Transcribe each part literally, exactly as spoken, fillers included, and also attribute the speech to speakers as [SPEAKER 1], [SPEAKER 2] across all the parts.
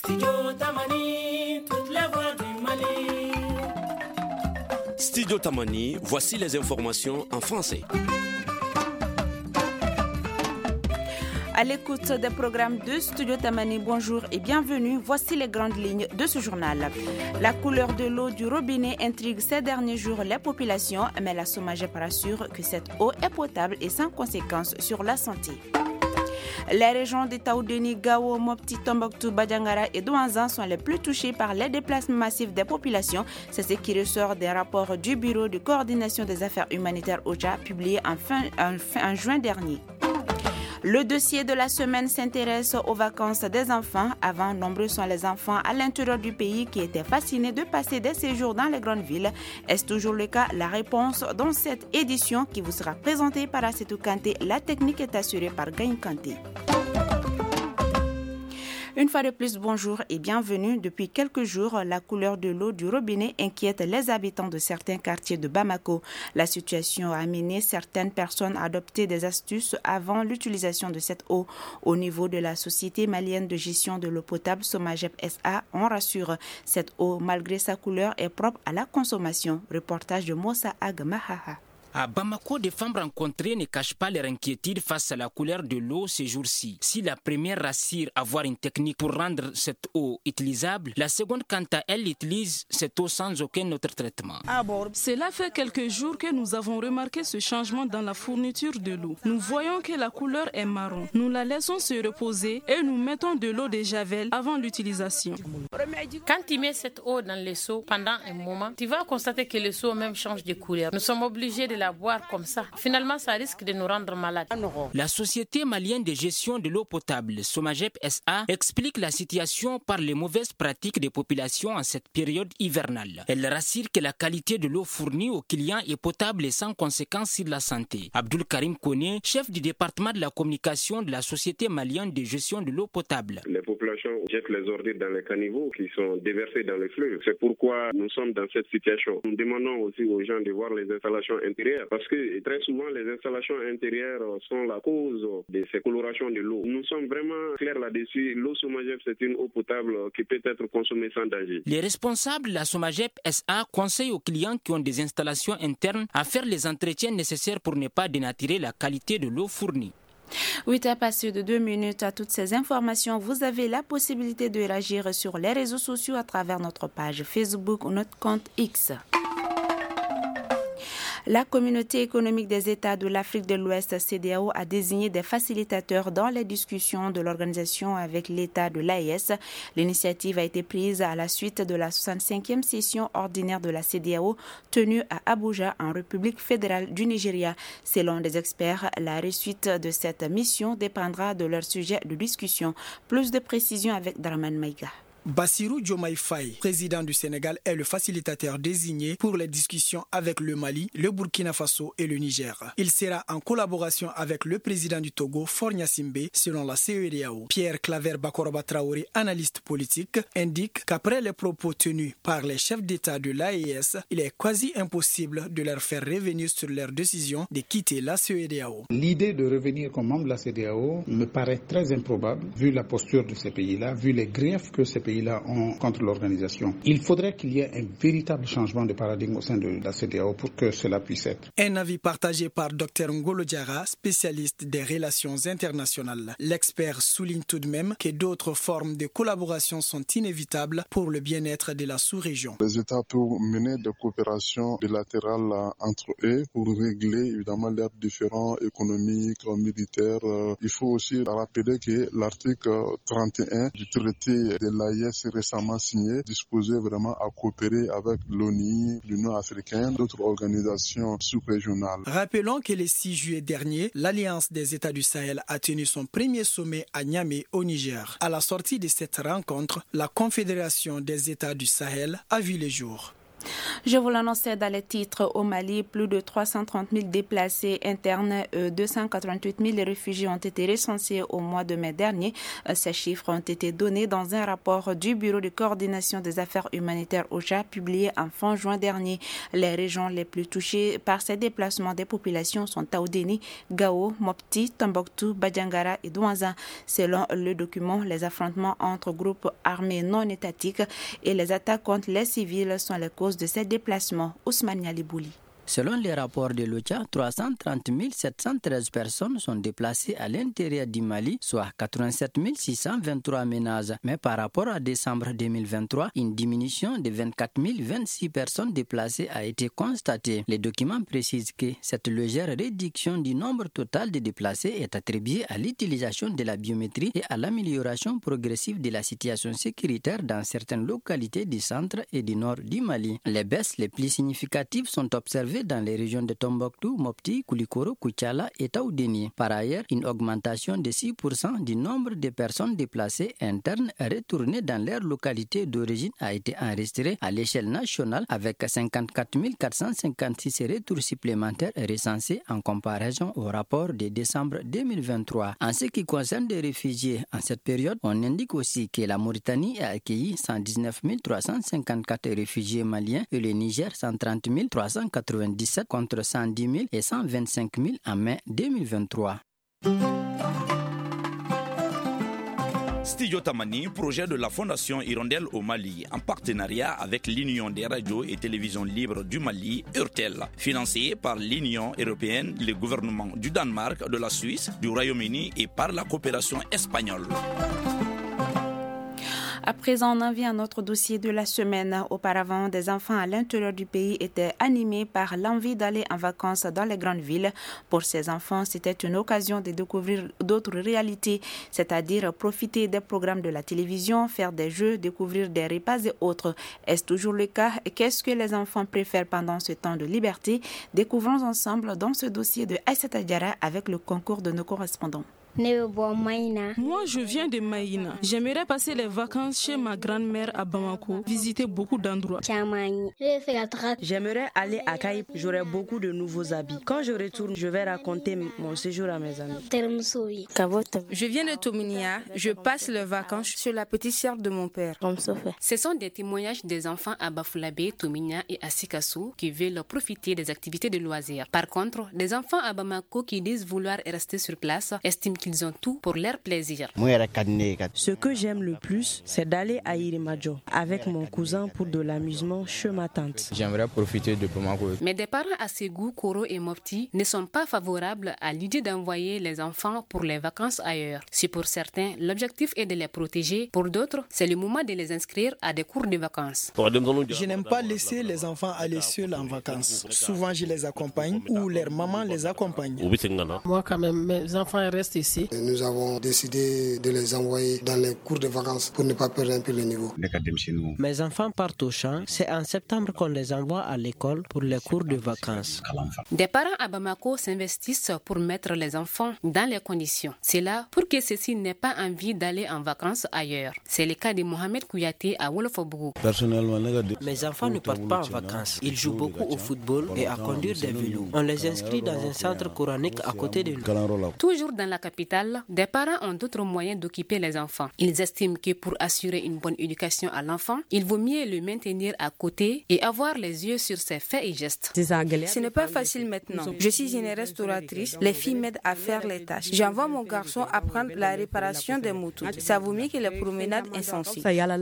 [SPEAKER 1] Studio Tamani, toutes les voix du Mali.
[SPEAKER 2] Studio Tamani, voici les informations en français.
[SPEAKER 3] À l'écoute des programmes de Studio Tamani, bonjour et bienvenue. Voici les grandes lignes de ce journal. La couleur de l'eau du robinet intrigue ces derniers jours les populations, mais la SOMAGEP rassure que cette eau est potable et sans conséquences sur la santé. Les régions de Taoudeni, Gao, Mopti, Tombouctou, Badjangara et Douanzan sont les plus touchées par les déplacements massifs des populations. C'est ce qui ressort des rapports du Bureau de coordination des affaires humanitaires O C H A publié en, fin, en, fin, en juin dernier. Le dossier de la semaine s'intéresse aux vacances des enfants. Avant, nombreux sont les enfants à l'intérieur du pays qui étaient fascinés de passer des séjours dans les grandes villes. Est-ce toujours le cas? La réponse dans cette édition qui vous sera présentée par Assetou Kanté. La technique est assurée par Gaïn Kanté. Une fois de plus, bonjour et bienvenue. Depuis quelques jours, la couleur de l'eau du robinet inquiète les habitants de certains quartiers de Bamako. La situation a amené certaines personnes à adopter des astuces avant l'utilisation de cette eau. Au niveau de la Société malienne de gestion de l'eau potable SOMAGEP S A, on rassure, cette eau, malgré sa couleur, est propre à la consommation. Reportage de Moussa Agmahaha.
[SPEAKER 4] À Bamako, des femmes rencontrées ne cachent pas leur inquiétude face à la couleur de l'eau ces jours-ci. Si la première rassure avoir une technique pour rendre cette eau utilisable, la seconde, quant à elle, utilise cette eau sans aucun autre traitement.
[SPEAKER 5] Cela fait quelques jours que nous avons remarqué ce changement dans la fourniture de l'eau. Nous voyons que la couleur est marron. Nous la laissons se reposer et nous mettons de l'eau de javel avant l'utilisation.
[SPEAKER 6] Quand tu mets cette eau dans le seau pendant un moment, tu vas constater que le seau même change de couleur. Nous sommes obligés de la boire comme ça. Finalement, ça risque de nous rendre malades.
[SPEAKER 4] La Société malienne de gestion de l'eau potable, SOMAGEP S A, explique la situation par les mauvaises pratiques des populations en cette période hivernale. Elle rassure que la qualité de l'eau fournie aux clients est potable et sans conséquence sur la santé. Abdul Karim Kone, chef du département de la communication de la Société malienne de gestion de l'eau potable.
[SPEAKER 7] Les populations jettent les ordures dans les caniveaux qui sont déversés dans les fleuves. C'est pourquoi nous sommes dans cette situation. Nous demandons aussi aux gens de voir les installations intérieures parce que très souvent les installations intérieures sont la cause de ces colorations de l'eau. Nous sommes vraiment clairs là-dessus. L'eau SOMAGEP, c'est une eau potable qui peut être consommée sans danger.
[SPEAKER 4] Les responsables de la SOMAGEP S A conseillent aux clients qui ont des installations internes à faire les entretiens nécessaires pour ne pas dénaturer la qualité de l'eau fournie.
[SPEAKER 3] huit heures passées de deux minutes. À toutes ces informations, vous avez la possibilité de réagir sur les réseaux sociaux à travers notre page Facebook ou notre compte X. La communauté économique des États de l'Afrique de l'Ouest, C E D E A O, a désigné des facilitateurs dans les discussions de l'organisation avec l'État de l'A E S. L'initiative a été prise à la suite de la soixante-cinquième session ordinaire de la C E D E A O tenue à Abuja, en République fédérale du Nigeria. Selon des experts, la réussite de cette mission dépendra de leur sujet de discussion. Plus de précisions avec Draman Maïga.
[SPEAKER 8] Bassirou Diomaye Faye, président du Sénégal, est le facilitateur désigné pour les discussions avec le Mali, le Burkina Faso et le Niger. Il sera en collaboration avec le président du Togo, Faure Gnassingbé, selon la C E D E A O. Pierre Claver Bakoroba Traoré, analyste politique, indique qu'après les propos tenus par les chefs d'État de l'A E S, il est quasi impossible de leur faire revenir sur leur décision de quitter la C E D E A O.
[SPEAKER 9] L'idée de revenir comme membre de la C E D E A O me paraît très improbable, vu la posture de ces pays-là, vu les griefs que ces pays là ont contre l'organisation. Il faudrait qu'il y ait un véritable changement de paradigme au sein de la C E D E A O pour que cela puisse être.
[SPEAKER 8] Un avis partagé par Dr Ngolo Diarra, spécialiste des relations internationales. L'expert souligne tout de même que d'autres formes de collaboration sont inévitables pour le bien-être de la sous-région.
[SPEAKER 10] Les États peuvent mener des coopérations bilatérales entre eux pour régler évidemment leurs différends économiques, militaires. Il faut aussi rappeler que l'article trente et un du traité de l'A E S récemment signé disposait vraiment à coopérer avec l'ONU, l'Union africaine, d'autres organisations sous-régionales.
[SPEAKER 8] Rappelons que le six juillet dernier, l'Alliance des États du Sahel a tenu son premier sommet à Niamey, au Niger. À la sortie de cette rencontre, la Confédération des États du Sahel a vu le jour.
[SPEAKER 3] Je vous l'annonçais dans les titres. Au Mali, plus de trois cent trente mille déplacés internes et deux cent quatre-vingt-huit mille réfugiés ont été recensés au mois de mai dernier. Ces chiffres ont été donnés dans un rapport du Bureau de coordination des affaires humanitaires O C H A publié en fin juin dernier. Les régions les plus touchées par ces déplacements des populations sont Taoudéni, Gao, Mopti, Tombouctou, Badjangara et Douanza. Selon le document, les affrontements entre groupes armés non étatiques et les attaques contre les civils sont les causes de ces déplacements. Ousmane Yalibouli.
[SPEAKER 11] Selon les rapports de l'O C H A, trois cent trente mille sept cent treize personnes sont déplacées à l'intérieur du Mali, soit quatre-vingt-sept mille six cent vingt-trois ménages. Mais par rapport à décembre deux mille vingt-trois, une diminution de vingt-quatre mille vingt-six personnes déplacées a été constatée. Les documents précisent que cette légère réduction du nombre total de déplacés est attribuée à l'utilisation de la biométrie et à l'amélioration progressive de la situation sécuritaire dans certaines localités du centre et du nord du Mali. Les baisses les plus significatives sont observées dans les régions de Tombouctou, Mopti, Koulikoro, Koutiala et Taoudéni. Par ailleurs, une augmentation de six pour cent du nombre de personnes déplacées internes retournées dans leur localité d'origine a été enregistrée à l'échelle nationale avec cinquante-quatre mille quatre cent cinquante-six retours supplémentaires recensés en comparaison au rapport de décembre deux mille vingt-trois. En ce qui concerne les réfugiés, en cette période, on indique aussi que la Mauritanie a accueilli cent dix-neuf mille trois cent cinquante-quatre réfugiés maliens et le Niger cent trente mille trois cent quatre-vingt-dix-sept contre cent dix mille et cent vingt-cinq mille en mai deux mille vingt-trois.
[SPEAKER 12] Studio Tamani, projet de la Fondation Hirondelle au Mali, en partenariat avec l'Union des radios et télévisions libres du Mali, URTEL, financé par l'Union européenne, le gouvernement du Danemark, de la Suisse, du Royaume-Uni et par la coopération espagnole.
[SPEAKER 3] À présent, on en vient à notre dossier de la semaine. Auparavant, des enfants à l'intérieur du pays étaient animés par l'envie d'aller en vacances dans les grandes villes. Pour ces enfants, c'était une occasion de découvrir d'autres réalités, c'est-à-dire profiter des programmes de la télévision, faire des jeux, découvrir des repas et autres. Est-ce toujours le cas? Qu'est-ce que les enfants préfèrent pendant ce temps de liberté? Découvrons ensemble dans ce dossier de Aïssata Diarra avec le concours de nos correspondants.
[SPEAKER 5] Moi, je viens de Maïna. J'aimerais passer les vacances chez ma grand-mère à Bamako, visiter beaucoup d'endroits.
[SPEAKER 13] J'aimerais aller à Caïp, j'aurai beaucoup de nouveaux habits. Quand je retourne, je vais raconter mon séjour à mes amis.
[SPEAKER 14] Je viens de Tominia, je passe les vacances chez la petite sœur de mon père.
[SPEAKER 15] Ce sont des témoignages des enfants à Bafulabe, Tominia et à Sikassou qui veulent profiter des activités de loisirs. Par contre, des enfants à Bamako qui disent vouloir rester sur place estiment qu'ils ont tout pour leur plaisir.
[SPEAKER 13] Ce que j'aime le plus, c'est d'aller à Irimadjo avec mon cousin pour de l'amusement chez ma tante.
[SPEAKER 16] J'aimerais profiter de Bamako.
[SPEAKER 15] Mais des parents à Ségou, Koro et Mopti ne sont pas favorables à l'idée d'envoyer les enfants pour les vacances ailleurs. Si pour certains, l'objectif est de les protéger, pour d'autres, c'est le moment de les inscrire à des cours de vacances.
[SPEAKER 8] Je n'aime pas laisser les enfants aller seuls en vacances. Souvent, je les accompagne ou leur maman les accompagne.
[SPEAKER 17] Moi, quand même, mes enfants restent ici.
[SPEAKER 18] Nous avons décidé de les envoyer dans les cours de vacances pour ne pas perdre un peu le niveau.
[SPEAKER 13] Mes enfants partent au champ. C'est en septembre qu'on les envoie à l'école pour les cours de vacances.
[SPEAKER 15] Des parents à Bamako s'investissent pour mettre les enfants dans les conditions. C'est là pour que ceux-ci n'aient pas envie d'aller en vacances ailleurs. C'est le cas de Mohamed Kouyaté à Wolofobougou.
[SPEAKER 13] Personnellement, mes enfants ne partent pas en vacances. Ils jouent beaucoup au football et à conduire des vélos. On les inscrit dans un centre coranique à côté de nous.
[SPEAKER 15] Toujours dans la capitale, des parents ont d'autres moyens d'occuper les enfants. Ils estiment que pour assurer une bonne éducation à l'enfant, il vaut mieux le maintenir à côté et avoir les yeux sur ses faits et gestes.
[SPEAKER 14] Ce n'est pas facile maintenant. Je suis une restauratrice. Les filles m'aident à faire les tâches. J'envoie mon garçon apprendre la réparation des motos. Ça vaut mieux que les promenades insensées.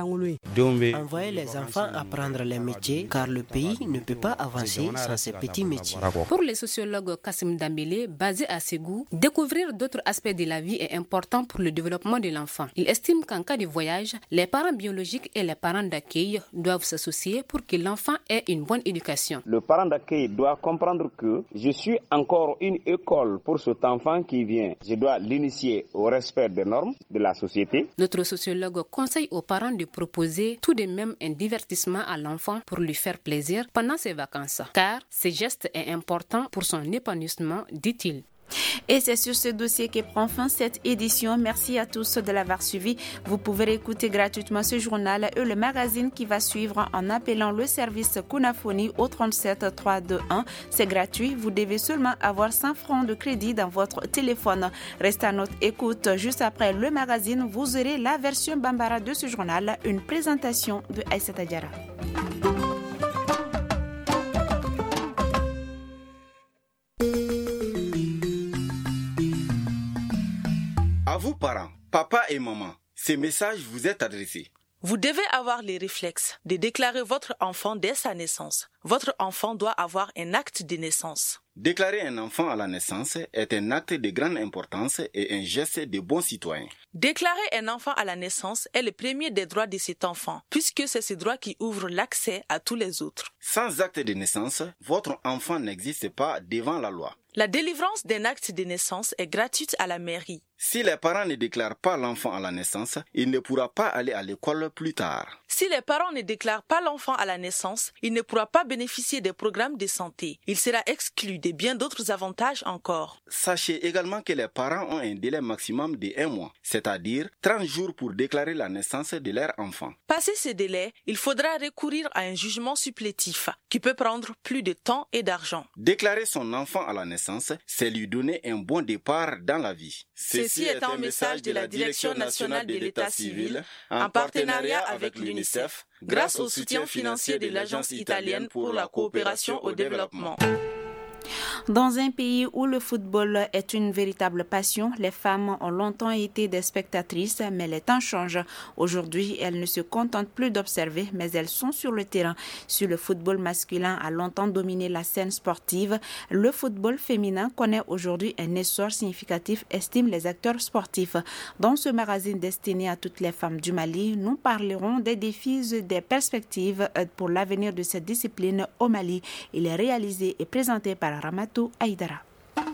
[SPEAKER 13] Envoyez les enfants apprendre les métiers car le pays ne peut pas avancer sans ces petits métiers.
[SPEAKER 15] Pour le sociologue Kassim Dambélé, basé à Ségou, découvrir d'autres aspects de la vie est important pour le développement de l'enfant. Il estime qu'en cas de voyage, les parents biologiques et les parents d'accueil doivent s'associer pour que l'enfant ait une bonne éducation.
[SPEAKER 19] Le parent d'accueil doit comprendre que je suis encore une école pour cet enfant qui vient. Je dois l'initier au respect des normes de la société.
[SPEAKER 15] Notre sociologue conseille aux parents de proposer tout de même un divertissement à l'enfant pour lui faire plaisir pendant ses vacances, car ce geste est important pour son épanouissement, dit-il.
[SPEAKER 3] Et c'est sur ce dossier que prend fin cette édition. Merci à tous de l'avoir suivi. Vous pouvez écouter gratuitement ce journal et le magazine qui va suivre en appelant le service Kunafoni au trente-sept trois deux un. C'est gratuit. Vous devez seulement avoir cinq francs de crédit dans votre téléphone. Restez à notre écoute. Juste après le magazine, vous aurez la version Bambara de ce journal, une présentation de Aïssata Diarra.
[SPEAKER 16] À vous parents, papa et maman, ces messages vous est adressés.
[SPEAKER 20] Vous devez avoir les réflexes de déclarer votre enfant dès sa naissance. Votre enfant doit avoir un acte de naissance.
[SPEAKER 16] Déclarer un enfant à la naissance est un acte de grande importance et un geste de bon citoyen.
[SPEAKER 20] Déclarer un enfant à la naissance est le premier des droits de cet enfant, puisque c'est ce droit qui ouvre l'accès à tous les autres.
[SPEAKER 16] Sans acte de naissance, votre enfant n'existe pas devant la loi.
[SPEAKER 20] La délivrance d'un acte de naissance est gratuite à la mairie.
[SPEAKER 16] Si les parents ne déclarent pas l'enfant à la naissance, il ne pourra pas aller à l'école plus tard.
[SPEAKER 20] Si les parents ne déclarent pas l'enfant à la naissance, il ne pourra pas bénéficier des programmes de santé. Il sera exclu de bien d'autres avantages encore.
[SPEAKER 16] Sachez également que les parents ont un délai maximum de un mois, c'est-à-dire trente jours pour déclarer la naissance de leur enfant.
[SPEAKER 20] Passé ce délai, il faudra recourir à un jugement supplétif qui peut prendre plus de temps et d'argent.
[SPEAKER 16] Déclarer son enfant à la naissance, c'est lui donner un bon départ dans la vie.
[SPEAKER 20] Ceci est un message de la Direction nationale de l'État civil en partenariat avec l'UNICEF, grâce au soutien financier de l'Agence italienne pour la coopération au développement.
[SPEAKER 3] Dans un pays où le football est une véritable passion, les femmes ont longtemps été des spectatrices, mais les temps changent. Aujourd'hui, elles ne se contentent plus d'observer, mais elles sont sur le terrain. Si le football masculin a longtemps dominé la scène sportive, le football féminin connaît aujourd'hui un essor significatif, estiment les acteurs sportifs. Dans ce magazine destiné à toutes les femmes du Mali, nous parlerons des défis et des perspectives pour l'avenir de cette discipline au Mali. Il est réalisé et présenté par Ramatou Aïdara.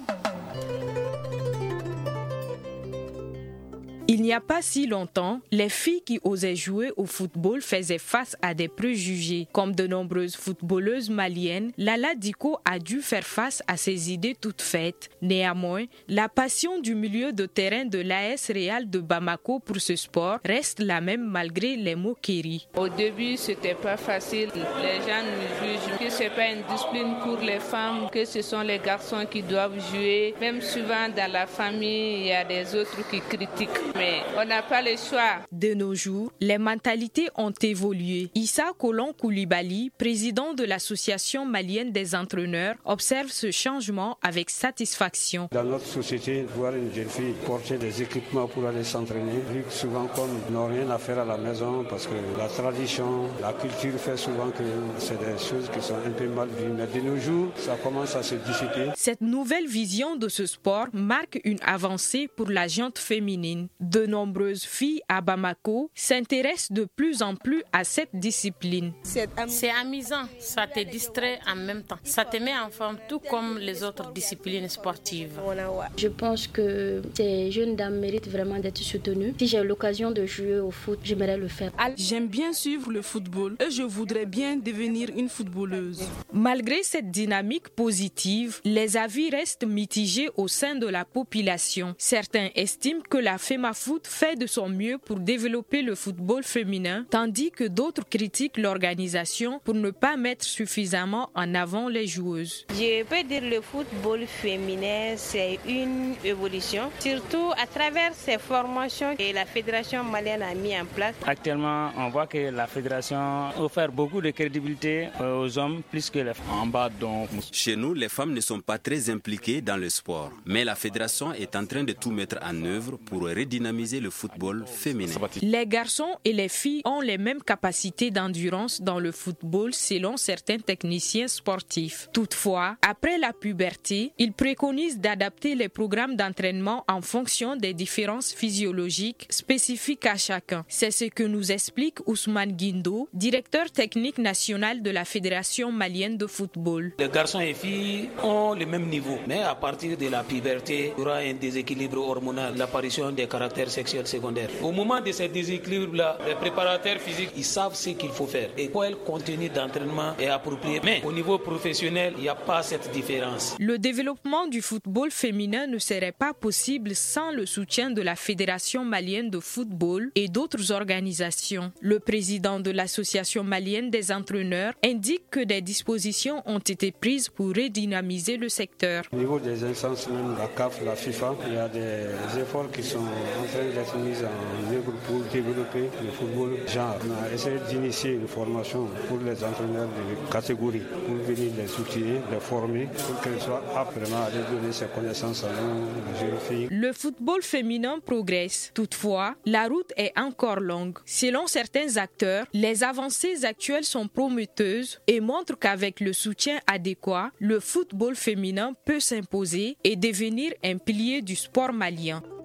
[SPEAKER 21] Il n'y a pas si longtemps, les filles qui osaient jouer au football faisaient face à des préjugés. Comme de nombreuses footballeuses maliennes, Lala Diko a dû faire face à ces idées toutes faites. Néanmoins, la passion du milieu de terrain de l'A S Real de Bamako pour ce sport reste la même malgré les moqueries.
[SPEAKER 22] Au début, c'était pas facile. Les gens nous jugent que c'est pas une discipline pour les femmes, que ce sont les garçons qui doivent jouer. Même souvent dans la famille, il y a des autres qui critiquent. Mais on n'a pas le choix.
[SPEAKER 21] De nos jours, les mentalités ont évolué. Issa Kolon Koulibaly, président de l'Association malienne des entraîneurs, observe ce changement avec satisfaction.
[SPEAKER 23] Dans notre société, voir une jeune fille porter des équipements pour aller s'entraîner, vu que souvent comme ils n'ont rien à faire à la maison, parce que la tradition, la culture fait souvent que c'est des choses qui sont un peu mal vues. Mais de nos jours, ça commence à se dissiper.
[SPEAKER 21] Cette nouvelle vision de ce sport marque une avancée pour la gente féminine. De nombreuses filles à Bamako s'intéressent de plus en plus à cette discipline.
[SPEAKER 6] C'est amusant, ça te distrait en même temps. Ça te met en forme tout comme les autres disciplines sportives.
[SPEAKER 24] Je pense que ces jeunes dames méritent vraiment d'être soutenues. Si j'ai l'occasion de jouer au foot, j'aimerais le faire.
[SPEAKER 5] J'aime bien suivre le football et je voudrais bien devenir une footballeuse.
[SPEAKER 21] Malgré cette dynamique positive, les avis restent mitigés au sein de la population. Certains estiment que la FEMAFoot fait de son mieux pour développer le football féminin, tandis que d'autres critiquent l'organisation pour ne pas mettre suffisamment en avant les joueuses.
[SPEAKER 25] Je peux dire que le football féminin, c'est une évolution, surtout à travers ces formations que la Fédération malienne a mis en place.
[SPEAKER 26] Actuellement, on voit que la Fédération offre beaucoup de crédibilité aux hommes plus que les femmes. En bas, donc...
[SPEAKER 2] Chez nous, les femmes ne sont pas très impliquées dans le sport, mais la Fédération est en train de tout mettre en œuvre pour redynamiser le football féminin.
[SPEAKER 21] Les garçons et les filles ont les mêmes capacités d'endurance dans le football selon certains techniciens sportifs. Toutefois, après la puberté, ils préconisent d'adapter les programmes d'entraînement en fonction des différences physiologiques spécifiques à chacun. C'est ce que nous explique Ousmane Guindo, directeur technique national de la Fédération malienne de football.
[SPEAKER 27] Les garçons et filles ont le même niveau, mais à partir de la puberté, il y aura un déséquilibre hormonal, l'apparition des caractères
[SPEAKER 1] terre sexuelle secondaire. Au moment de ces déséquilibres-là, les préparateurs physiques, ils savent ce qu'il faut faire et quel contenu d'entraînement est approprié. Mais au niveau professionnel, il n'y a pas cette différence.
[SPEAKER 21] Le développement du football féminin ne serait pas possible sans le soutien de la Fédération malienne de football et d'autres organisations. Le président de l'Association malienne des entraîneurs indique que des dispositions ont été prises pour redynamiser le secteur.
[SPEAKER 23] Au niveau des instances, même la C A F, la FIFA, il y a des efforts qui sont en train d'être mis en œuvre pour développer le football genre. On a essayé d'initier une formation pour les entraîneurs de catégorie, pour venir les outiller, les former, pour qu'elles soient aptes vraiment à donner ces connaissances à nos jeunes filles.
[SPEAKER 21] Le football féminin progresse. Toutefois, la route est encore longue. Selon certains acteurs, les avancées actuelles sont prometteuses et montrent qu'avec le soutien adéquat, le football féminin peut s'imposer et devenir un pilier du sport malien.